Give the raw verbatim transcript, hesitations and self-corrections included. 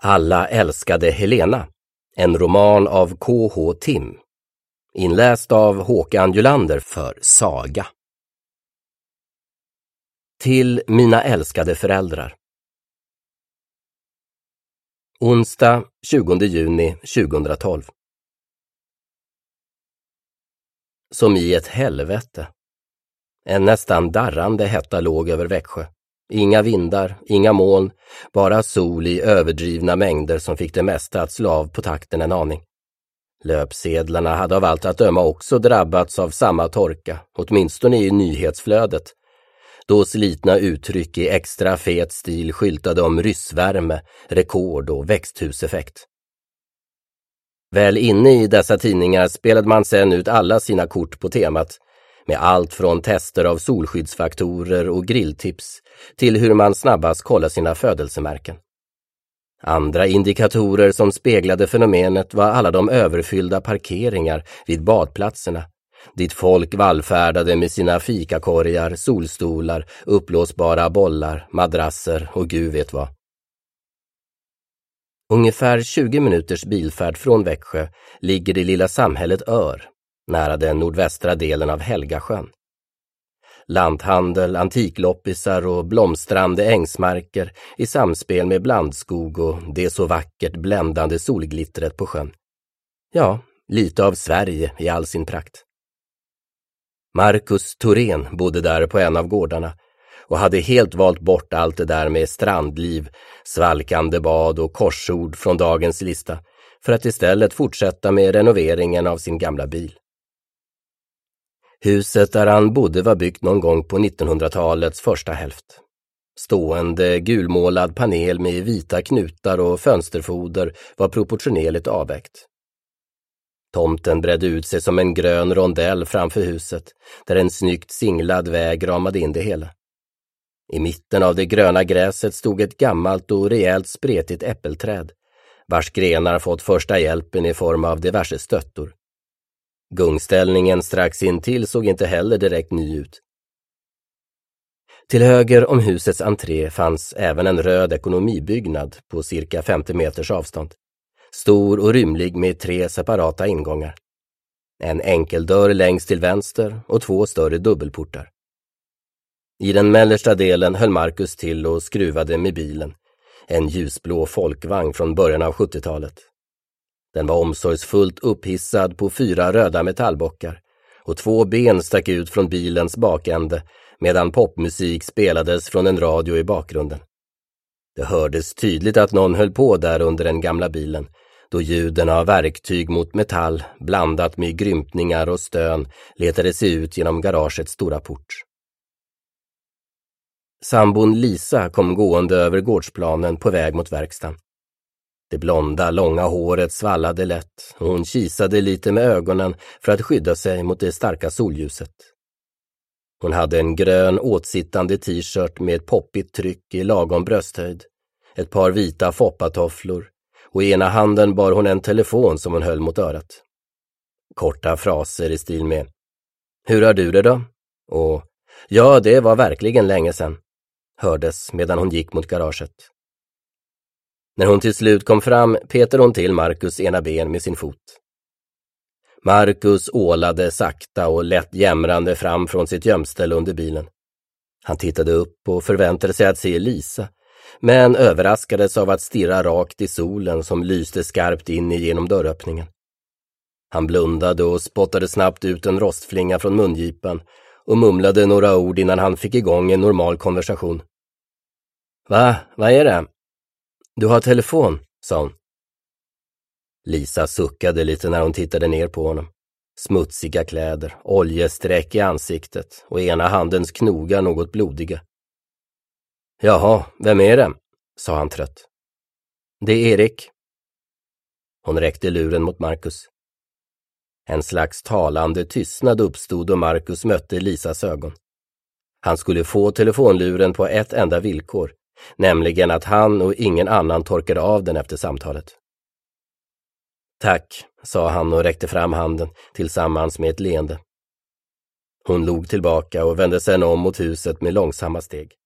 Alla älskade Helena, en roman av K H Tim, inläst av Håkan Julander för Saga. Till mina älskade föräldrar. Onsdag tjugonde juni tjugohundratolv. Som i ett helvete. En nästan darrande hetta låg över Växjö. Inga vindar, inga moln, bara sol i överdrivna mängder som fick det mesta att slå av på takten en aning. Löpsedlarna hade av allt att döma också drabbats av samma torka, åtminstone i nyhetsflödet, då slitna uttryck i extra fet stil skyltade om ryssvärme, rekord och växthuseffekt. Väl inne i dessa tidningar spelade man sedan ut alla sina kort på temat, med allt från tester av solskyddsfaktorer och grilltips till hur man snabbast kollar sina födelsemärken. Andra indikatorer som speglade fenomenet var alla de överfyllda parkeringar vid badplatserna, dit folk vallfärdade med sina fikakorgar, solstolar, upplåsbara bollar, madrasser och gud vet vad. Ungefär tjugo minuters bilfärd från Växjö ligger det lilla samhället Ör, nära den nordvästra delen av Helgasjön. Lanthandel, antikloppisar och blomstrande ängsmarker i samspel med blandskog och det så vackert bländande solglittret på sjön. Ja, lite av Sverige i all sin prakt. Marcus Thorén bodde där på en av gårdarna och hade helt valt bort allt det där med strandliv, svalkande bad och korsord från dagens lista för att istället fortsätta med renoveringen av sin gamla bil. Huset där han bodde var byggt någon gång på nittonhundratalets första hälft. Stående gulmålad panel med vita knutar och fönsterfoder var proportionerligt avvägt. Tomten bredde ut sig som en grön rondell framför huset, där en snyggt singlad väg ramade in det hela. I mitten av det gröna gräset stod ett gammalt och rejält spretigt äppelträd, vars grenar fått första hjälpen i form av diverse stöttor. Gungställningen strax intill såg inte heller direkt ny ut. Till höger om husets entré fanns även en röd ekonomibyggnad på cirka femtio meters avstånd. Stor och rymlig med tre separata ingångar. En enkel dörr längst till vänster och två större dubbelportar. I den mellersta delen höll Marcus till och skruvade med bilen. En ljusblå folkvagn från början av sjuttiotalet. Den var omsorgsfullt upphissad på fyra röda metallbockar och två ben stack ut från bilens bakände medan popmusik spelades från en radio i bakgrunden. Det hördes tydligt att någon höll på där under den gamla bilen, då ljuden av verktyg mot metall blandat med grymtningar och stön letade sig ut genom garagets stora port. Sambon Lisa kom gående över gårdsplanen på väg mot verkstaden. Det blonda, långa håret svallade lätt och hon kisade lite med ögonen för att skydda sig mot det starka solljuset. Hon hade en grön åtsittande t-shirt med ett poppigt tryck i lagom brösthöjd, ett par vita foppatofflor och i ena handen bar hon en telefon som hon höll mot örat. Korta fraser i stil med "Hur har du det då?" och "Ja, det var verkligen länge sedan" hördes medan hon gick mot garaget. När hon till slut kom fram petade hon till Marcus ena ben med sin fot. Marcus ålade sakta och lätt jämrande fram från sitt gömställe under bilen. Han tittade upp och förväntade sig att se Lisa, men överraskades av att stirra rakt i solen som lyste skarpt in genom dörröppningen. Han blundade och spottade snabbt ut en rostflinga från mungipan och mumlade några ord innan han fick igång en normal konversation. Va? Vad är det? Du har telefon, sa hon. Lisa suckade lite när hon tittade ner på honom. Smutsiga kläder, oljesträck i ansiktet och ena handens knogar något blodiga. Jaha, vem är det? Sa han trött. Det är Erik. Hon räckte luren mot Marcus. En slags talande tystnad uppstod och Marcus mötte Lisas ögon. Han skulle få telefonluren på ett enda villkor, nämligen att han och ingen annan torkade av den efter samtalet. Tack, sa han och räckte fram handen tillsammans med ett leende. Hon log tillbaka och vände sig om mot huset med långsamma steg.